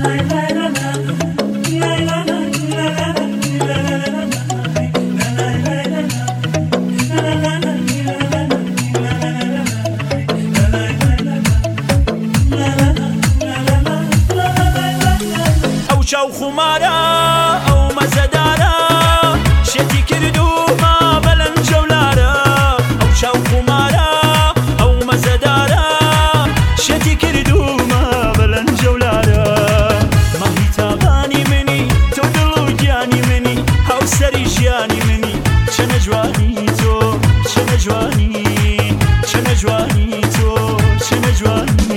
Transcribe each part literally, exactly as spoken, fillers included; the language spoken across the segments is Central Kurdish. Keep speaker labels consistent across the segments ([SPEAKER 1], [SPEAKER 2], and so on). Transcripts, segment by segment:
[SPEAKER 1] شاو خمارە ئەو مەزەدارە شێتی کردومە بەلەن جەولارە ئەو چاو خمارە ئەو مەزەدارە شێتی کردومە بەلەن جەولارە ماهی تاقانی منی تۆ دڵ و گیانی منی هاوسەری ژیانی منی چەنە جوانی تۆ چەنە جوانی چەنە جوانی تۆ چەنە جوانی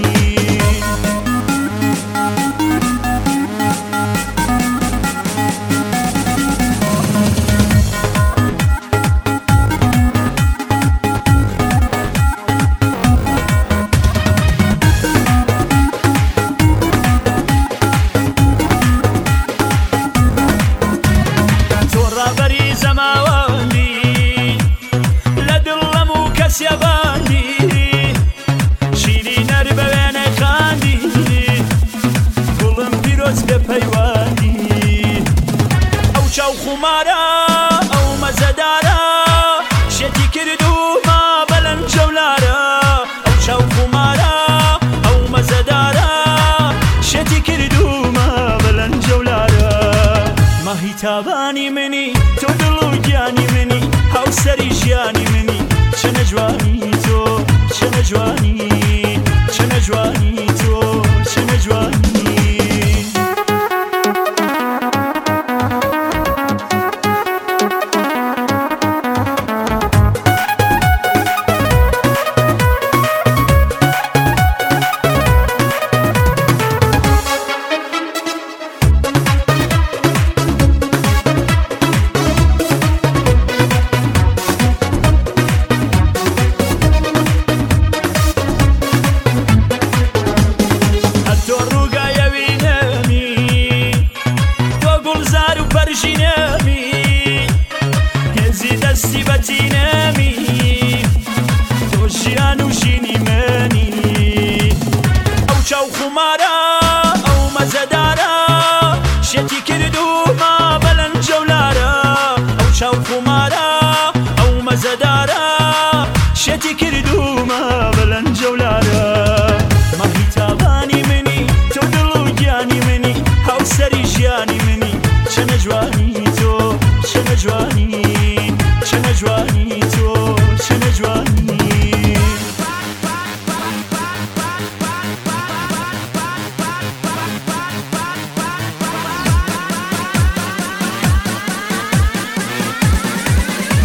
[SPEAKER 1] سیاباندی شیری نر بوینه خاندی گلم پیروز به پیواندی او چاو خمارا او مزدارا شتی کردو ما بلن جولارا او چاو خمارا او مزدارا شتی کردو ما بلن جولارا ماهی تابانی منی تو دلو گیانی منی هاوسری ژیانی منی چەنە جوانی تۆ چەنە جوانی چەنە جوانی تۆ چەنە جوانی هزی دستی بەتینەمی تۆ ژیان و ژینی منی ئەو چاو خمارە